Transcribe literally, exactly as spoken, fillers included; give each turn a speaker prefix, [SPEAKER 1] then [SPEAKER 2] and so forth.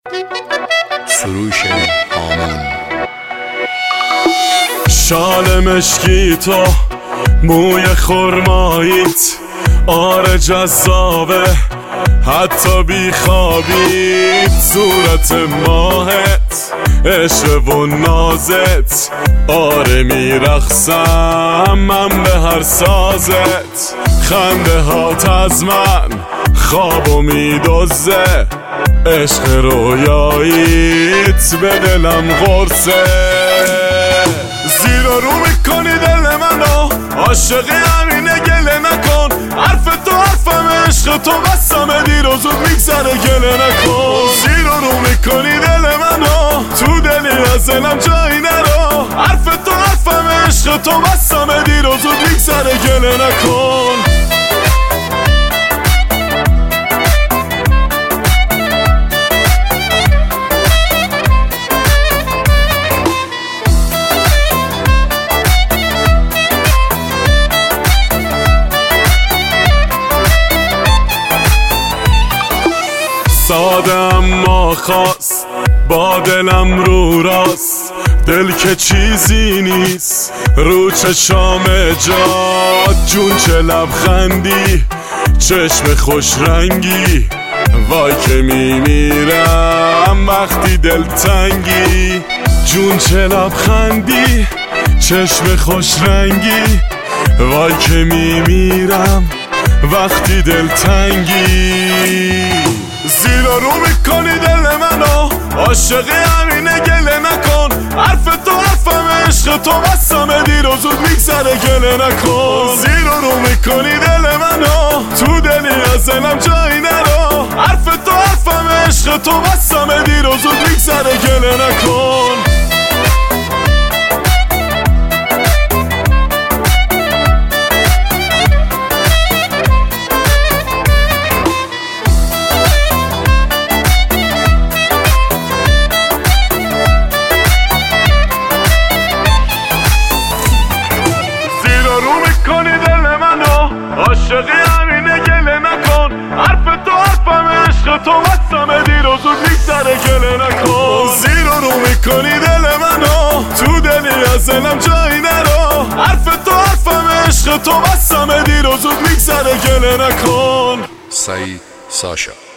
[SPEAKER 1] سروش هامون.
[SPEAKER 2] شال مشکی تو، موی خرماییت، آره جذابه حتی بی خوابیت، صورت ماهت، عشق و نازت، آره میرقصم من به هر سازت، خنده هات از من خوابو میدزه، عشق رویاییت به دلم قرصه، زیر و رو میکنی دل منو، عاشقی همینه گله نکن، حرف تو حرفم عشق تو بسمه دیر و زود میگذره گله نکن، زیر و رو میکنی دل منو، تو دلی از دلم جایی نرو، حرف تو حرفم عشق تو بسمه دیر و زود میگذره گله نکن. ساده اما خاص با دلم رو راست، دل که چیزی نیست رو چشام جاد، جون چه لبخندی چشم خوش رنگی، وای که میمیرم وقتی دل تنگی، جون چه لبخندی چشم خوش رنگی، وای که میمیرم وقتی دل تنگی، زیر رو میکنی دل منو، عاشقی همینه گله نکن، حرف تو حرفم عشق تو بسمه دیر و زود میگذره گله نکن، زیر رو میکنی دل منو، تو دلی از دلم جایی نرو، حرف تو حرفم عشق تو بسمه دیر و زود میگذره گله نکن. عاشقی همینه گله نکن، حرف تو حرفم عشق تو بسمه دیر و زود میگذره گله نکن، زیر رو میکنی دل منو، تو دلی از دلم جایی نرو، حرف تو حرفم عشق تو بسمه دیر و زود میگذره گله نکن.
[SPEAKER 1] سعید ساشا.